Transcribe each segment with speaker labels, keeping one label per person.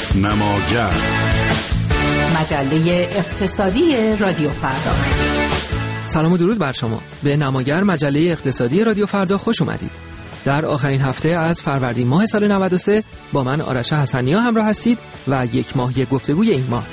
Speaker 1: نماگر،
Speaker 2: مجله اقتصادی رادیو فردا.
Speaker 3: سلام و درود بر شما. به نماگر، مجله اقتصادی رادیو فردا خوش اومدید. در آخرین هفته از فروردین ماه سال 93 با من آرش حسنیا همراه هستید و یک ماه یک گفتگوی این ماه.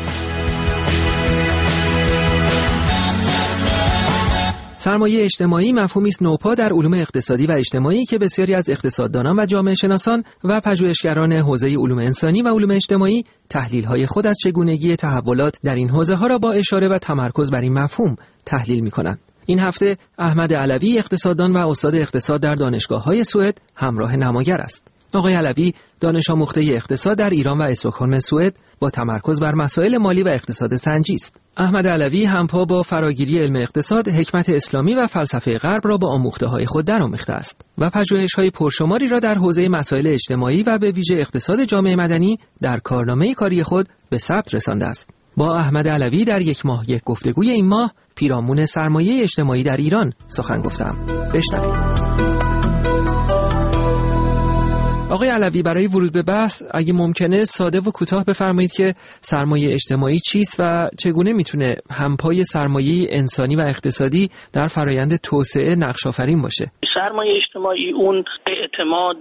Speaker 3: سرمایه اجتماعی مفهومی است نوپا در علوم اقتصادی و اجتماعی که بسیاری از اقتصاددانان و جامعه شناسان و پژوهشگران حوزه علوم انسانی و علوم اجتماعی تحلیل‌های خود از چگونگی تحولات در این حوزه‌ها را با اشاره و تمرکز بر این مفهوم تحلیل می‌کنند. این هفته احمد علوی، اقتصاددان و استاد اقتصاد در دانشگاه‌های سوئد، همراه نماگر است. آقای علوی دانش آموخته اقتصاد در ایران و استکهلم سوئد با تمرکز بر مسائل مالی و اقتصاد سنجی است. احمد علوی همپا با فراگیری علم اقتصاد، حکمت اسلامی و فلسفه غرب را با آموخته‌های خود درآمیخته است و پژوهش‌های پرشماری را در حوزه مسائل اجتماعی و به ویژه اقتصاد جامعه مدنی در کارنامه کاری خود به ثبت رسانده است. با احمد علوی در یک ماه یک گفتگوی این ماه پیرامون سرمایه اجتماعی در ایران سخن گفتم. بشنوید. آقای علوی، برای ورود به بحث اگه ممکنه ساده و کوتاه بفرمایید که سرمایه اجتماعی چیست و چگونه میتونه همپای سرمایه انسانی و اقتصادی در فرایند توسعه نقش آفرین باشه؟
Speaker 4: سرمایه اجتماعی اون اعتماد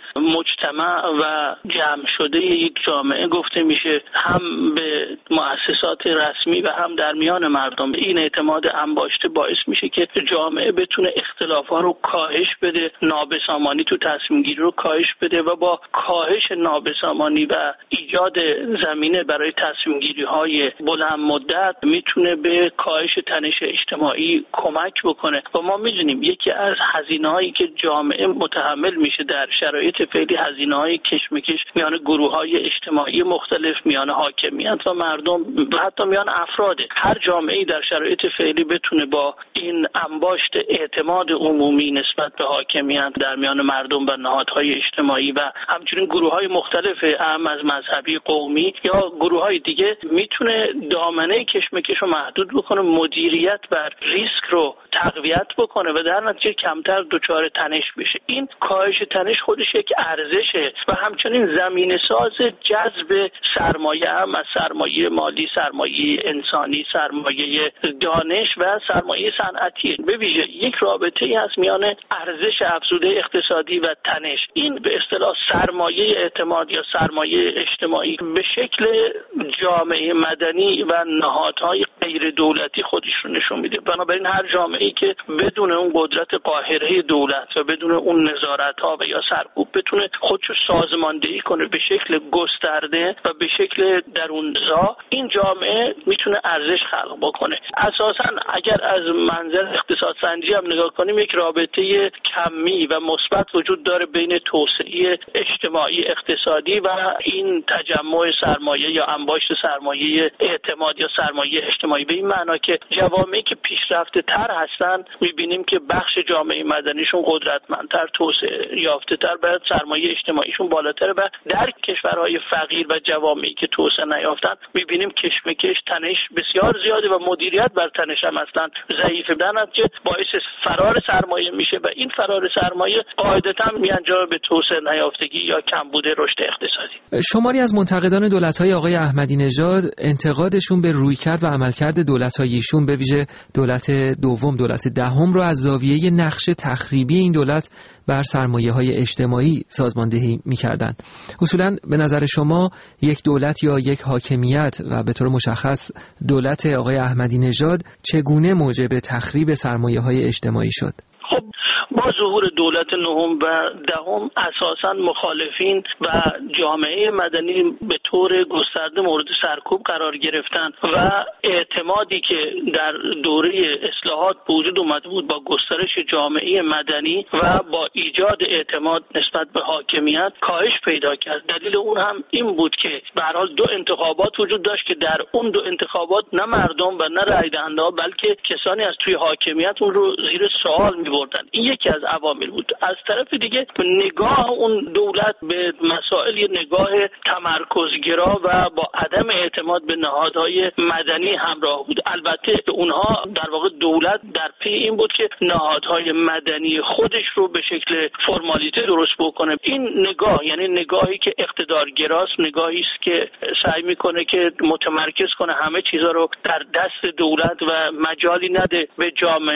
Speaker 4: مجتمع و جمع شده یک جامعه گفته میشه، هم به مؤسسات رسمی و هم در میان مردم. این اعتماد انباشته باعث میشه که جامعه بتونه اختلافات رو کاهش بده، نابسامانی تو تصمیم گیری رو کاهش بده و با کاهش نابسامانی و ایجاد زمینه برای تصمیم گیری های بلند مدت میتونه به کاهش تنش اجتماعی کمک بکنه. و ما میدونیم یکی از هزینه‌هایی که جامعه متحمل میشه در شرایط فعلی هزینه‌های کشمکش میان گروه‌های اجتماعی مختلف، میان حاکمیت و مردم و حتی میان افراد. هر جامعه‌ای در شرایط فعلی بتونه با این انباشت اعتماد عمومی نسبت به حاکمیت در میان مردم و نهادهای اجتماعی و همچنین گروه‌های مختلف اهم از مذهبی، قومی یا گروه‌های دیگه میتونه دامنه کشمکش رو محدود بکنه، مدیریت بر ریسک رو تقویت بکنه و در نتیجه کمتر دچار تنش بشه. این کاهش تنش خودش یک ارزشه و همچنین زمینه ساز جذب سرمایه، هم از سرمایه مالی، سرمایه انسانی، سرمایه دانش و سرمایه صنعتی. به ویژه یک رابطه‌ای هست میان ارزش افزوده اقتصادی و تنش. این به اصطلاح سرمایه اعتماد یا سرمایه اجتماعی به شکل جامعه مدنی و نهادهای غیر دولتی خودش رو نشون میده. بنابراین هر جامعه‌ای که بدون اون قدرت قاهره دولت و بدون اون نظارت‌ها و یا سرکوب بتونه خودشو سازماندهی کنه به شکل گسترده و به شکل درونزا، این جامعه میتونه ارزش خلق بکنه. اساساً اگر از منظر اقتصاد سنجی هم نگاه کنیم، یک رابطه کمی و مثبت وجود داره بین توسعه اجتماعی اقتصادی و این تجمع سرمایه یا انباشت سرمایه اعتماد یا سرمایه اجتماعی. به این معنا که جوامعی که پیشرفته تر هستن میبینیم که بخش جامعه مدنیشون قدرتمندتر، توسعه یافته تر، باید سرمایه اجتماعیشون بالاتره و در کشورهای فقیر و جوامعی که توسعه نیافتن میبینیم کشمکش، تنش بسیار زیاده و مدیریت بر تنش هم اصلا ضعیفه. در نتیجه باعث فرار سرمایه میشه و این فرار سرمایه قاعدتاً میانجامه به توسعه نیافتگی یا کمبود رشد اقتصادی.
Speaker 3: شماری از منتقدان دولت‌های آقای احمدی نژاد انتقادشون به رویکرد و عملکرد دولت‌های ایشون، به ویژه دولت دوم، دولت دهم، رو از زاویه نقش تخریبی این دولت بر سرمایه‌های اجتماعی سازماندهی می‌کردند. اصولاً به نظر شما یک دولت یا یک حاکمیت و به طور مشخص دولت آقای احمدی نژاد چگونه موجب تخریب سرمایه‌های اجتماعی شد؟
Speaker 4: با ظهور دولت نهم و دهم اساساً مخالفین و جامعه مدنی به طور گسترده مورد سرکوب قرار گرفتن و اعتمادی که در دوره اصلاحات به وجود اومده بود با گسترش جامعه مدنی و با ایجاد اعتماد نسبت به حاکمیت کاهش پیدا کرد. دلیل اون هم این بود که به هر حال دو انتخابات وجود داشت که در اون دو انتخابات نه مردم و نه رای دهنده‌ها بلکه کسانی از توی حاکمیت اون رو زیر سوال می‌بردن. این یکی از عوامل بود. از طرف دیگه نگاه اون دولت به مسائل نگاه اقتدارگرا و با عدم اعتماد به نهادهای مدنی همراه بود. البته اونها در واقع دولت در پی این بود که نهادهای مدنی خودش رو به شکل فرمالیته درست بکنه. این نگاه، یعنی نگاهی که اقتدارگراست، نگاهی است که سعی میکنه که متمرکز کنه همه چیزا رو در دست دولت و مجالی نده به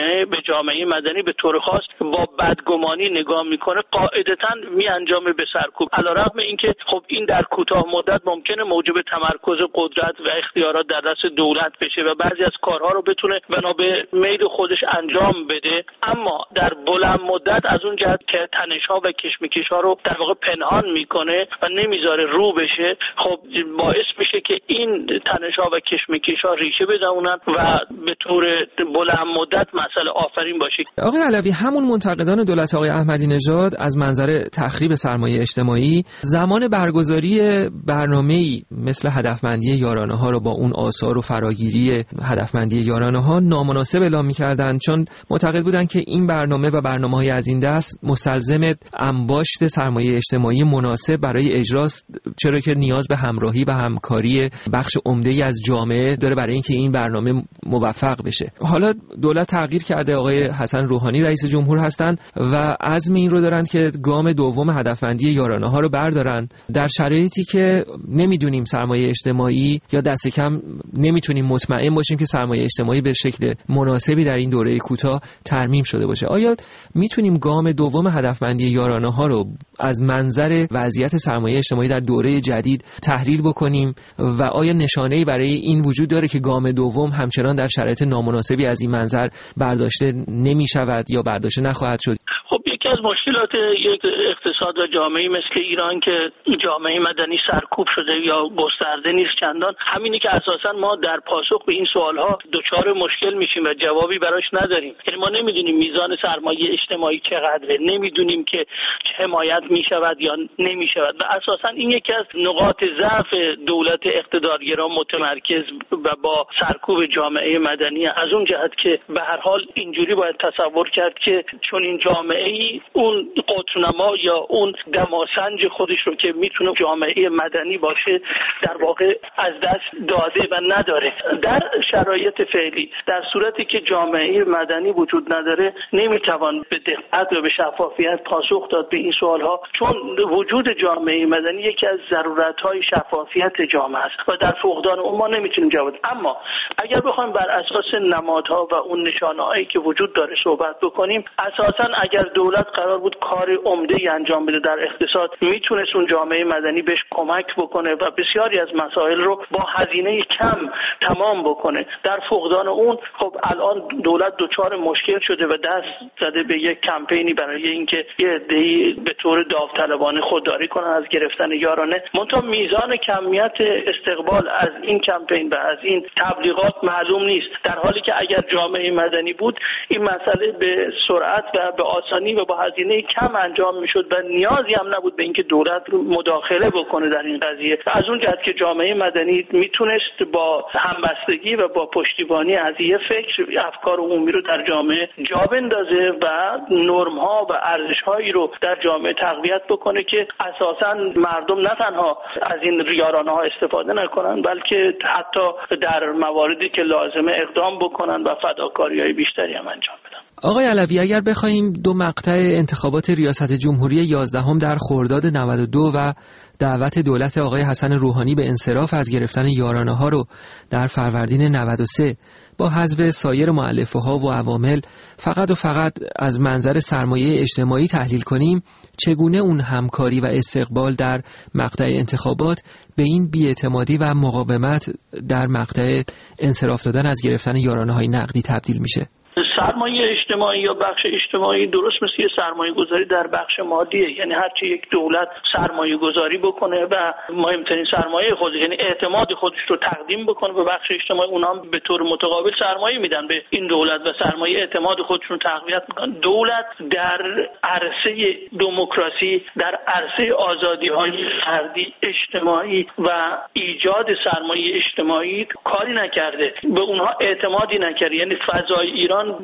Speaker 4: جامعه مدنی به طور خاص با بدگمانی نگاه میکنه، قاعدتاً میانجامه به سرکوب. علیرغم اینکه خب این در کوتاه مدت ممکنه موجب تمرکز قدرت و اختیارات در دست دولت بشه و بعضی از کارها رو بتونه بنا به میل خودش انجام بده، اما در بلند مدت از اون جهت که تنش‌ها و کشمکش‌ها رو در واقع پنهان میکنه و نمیذاره رو بشه، خب باعث میشه که این تنش‌ها و کشمکش‌ها ریشه بدونن و به طور بلند مدت مسئله آفرین باشه.
Speaker 3: آقای علوی، همون منتقدان دولت آقای احمدی نژاد از منظر تخریب سرمایه اجتماعی زمان برگزاری برنامه‌ای مثل هدفمندی یارانه‌ها رو با اون آثار و فراگیری هدفمندی یارانه‌ها نامناسب اعلام می‌کردند، چون معتقد بودند که این برنامه و برنامه‌های از این دست مستلزم انباشت سرمایه اجتماعی مناسب برای اجراست، چرا که نیاز به همراهی و همکاری بخش عمده‌ای از جامعه داره برای اینکه این برنامه موفق بشه. حالا دولت تغییر کرده، آقای حسن روحانی رئیس جمهور هستند و عزم این رو دارند که گام دوم هدفمندی یارانه‌ها رو بردارن، در شرایطی که نمیدونیم سرمایه اجتماعی یا دست کم نمیتونیم مطمئن باشیم که سرمایه اجتماعی به شکل مناسبی در این دوره کوتاه ترمیم شده باشه. آیا میتونیم گام دوم هدفمندی یارانه‌ها رو از منظر وضعیت سرمایه اجتماعی در دوره جدید تحلیل بکنیم و آیا نشانه‌ای برای این وجود داره که گام دوم همچنان در شرایط نامناسبی از این منظر برداشته نمی‌شود یا برداشته نخواهد شد؟
Speaker 4: خب یکی از مشکلات یک اقتصاد و جامعه‌ای مثل ایران که جامعه مدنی سرکوب شده یا گسترده نیست چندان، همینی که اساساً ما در پاسخ به این سوالها دچار مشکل میشیم و جوابی براش نداریم. یعنی ما نمیدونیم میزان سرمایه اجتماعی چقدره، نمیدونیم که حمایت میشود یا نمیشود و اساساً این یکی از نقاط ضعف دولت اقتدارگرا متمرکز و با سرکوب جامعه مدنی. از اون جهت که به هر حال اینجوری باید تصور کرد که چون این جامعه‌ای اون قطرنما یا اون دماسنج خودش رو که میتونه جامعه مدنی باشه در واقع از دست داده و نداره. در شرایط فعلی در صورتی که جامعه مدنی وجود نداره نمیتوان به دقت و به شفافیت پاسخ داد به این سوالها، چون وجود جامعه مدنی یکی از ضرورت‌های شفافیت جامعه است و در فقدان اون ما نمیتونیم جواب. اما اگر بخوایم بر اساس نمادها و اون نشانه‌هایی که وجود داره صحبت بکنیم، اساساً اگر دولت قرار بود کار عمده‌ای انجام بده در اقتصاد، میتونست اون جامعه مدنی بهش کمک بکنه و بسیاری از مسائل رو با هزینه کم تمام بکنه. در فقدان اون خب الان دولت دچار مشکل شده و دست زده به یک کمپینی برای اینکه یه عده‌ای به طور داوطلبانه خودداری کنن از گرفتن یارانه. منتها میزان کمیت استقبال از این کمپین و از این تبلیغات معلوم نیست، در حالی که اگر جامعه مدنی بود این مسئله به سرعت و به آسانی و با هزینه کم انجام میشد و نیازی هم نبود به اینکه دولت مداخله بکنه در این قضیه. از اون جهت که جامعه مدنی میتونست با همبستگی و با پشتیبانی از یه فکر افکار عمومی رو در جامعه جا بندازه و نرم‌ها و ارزش‌هایی رو در جامعه تقویت بکنه که اساساً مردم نه تنها از این یارانه‌ها استفاده نکنن، بلکه حتی در مواردی که لازمه اقدام بکنن و فداکاری‌های بیشتری هم انجام بدن.
Speaker 3: آقای علوی، اگر بخوایم دو مقطع انتخابات ریاست جمهوری 11 در خرداد 92 و دعوت دولت آقای حسن روحانی به انصراف از گرفتن یارانه‌ها رو در فروردین 93 با حذف سایر مؤلفه‌ها و عوامل فقط از منظر سرمایه اجتماعی تحلیل کنیم، چگونه اون همکاری و استقبال در مقطع انتخابات به این بی‌اعتمادی و مقاومت در مقطع انصراف دادن از گرفتن یارانه‌های نقدی تبدیل میشه؟
Speaker 4: سرمایه اجتماعی یا بخش اجتماعی درست مثل یه سرمایه گذاری در بخش مادیه، یعنی هرچی یک دولت سرمایه گذاری بکنه و مهمترین سرمایه خودش یعنی اعتماد خودش رو تقدیم بکنه به بخش اجتماعی، اونها هم به طور متقابل سرمایه میدن به این دولت و سرمایه اعتماد خودشون تقویت میکنن. دولت در عرصه دموکراسی، در عرصه آزادی‌های فردی اجتماعی و ایجاد سرمایه اجتماعی کاری نکرده، به اونها اعتمادی نکرده. یعنی فضای ایران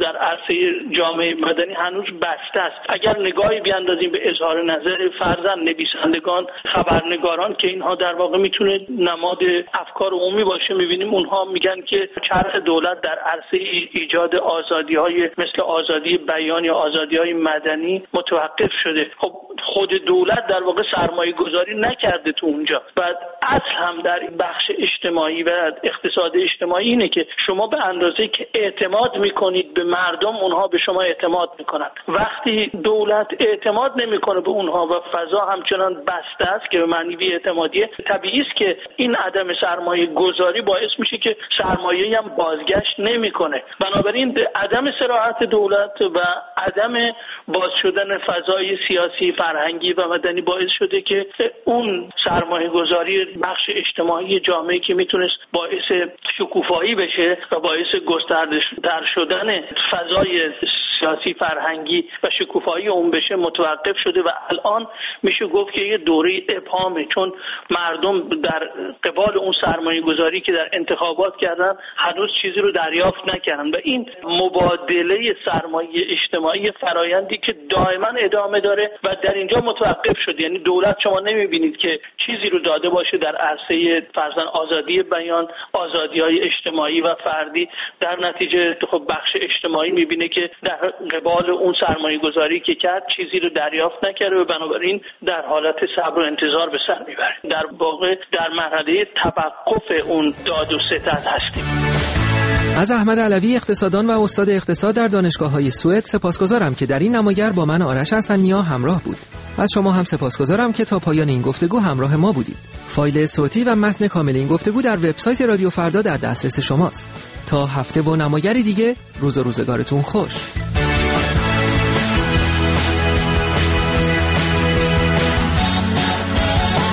Speaker 4: در عرصه جامعه مدنی هنوز بسته است. اگر نگاهی بیاندازیم به اظهار نظر فرزن نویسندگان، خبرنگاران که اینها در واقع میتونه نماد افکار عمومی باشه، میبینیم اونها میگن که چرخ دولت در عرصه ایجاد آزادی‌های مثل آزادی بیان یا آزادی‌های مدنی متوقف شده. خب خود دولت در واقع سرمایه گذاری نکرده تو اونجا. بعد اصل هم در این بخش اجتماعی و اقتصاد اجتماعی اینه که شما به اندازه‌ای که اعتماد میکنید به مردم، اونها به شما اعتماد میکنن. وقتی دولت اعتماد نمیکنه به اونها و فضا همچنان بسته است که به معنی بی‌اعتمادیه، طبیعی است که این عدم سرمایه گذاری باعث میشه که سرمایه‌ای هم بازگشت نمیکنه. بنابراین عدم صراحت دولت و عدم باز شدن فضای سیاسی، فرهنگی و مدنی باعث شده که اون سرمایه گذاری بخش اجتماعی جامعه که میتونست باعث شکوفایی بشه و باعث گسترده شدن فضای سیاسی، فرهنگی و شکوفایی اون بشه متوقف شده و الان میشه گفت که یه دوره ابهامه، چون مردم در قبال اون سرمایه گذاری که در انتخابات کردن هنوز چیزی رو دریافت نکردن و این مبادله سرمایه اجتماعی فرایندی که دائما ادامه داره و در اینجا متوقف شده. یعنی دولت شما نمیبینید که چیزی رو داده باشه در عرصه فرضاً آزادی بیان، آزادی‌های اجتماعی و فردی. در نتیجه خب بخش اجتماعی میبینه که در قبال اون سرمایه گذاری که کرد چیزی رو دریافت نکرده و بنابراین در حالت صبر و انتظار به سر میبره. در واقع در مرحله توقف اون داد و ستد هستیم.
Speaker 3: از احمد علوی، اقتصاددان و استاد اقتصاد در دانشگاه‌های سوئد سپاسگزارم که در این نماگر با من آرش حسنی‌نیا همراه بود. از شما هم سپاسگزارم که تا پایان این گفتگو همراه ما بودید. فایل صوتی و متن کامل این گفتگو در وبسایت رادیو فردا در دسترس شماست. تا هفته و نماگری دیگه، روز و روزگارتون خوش.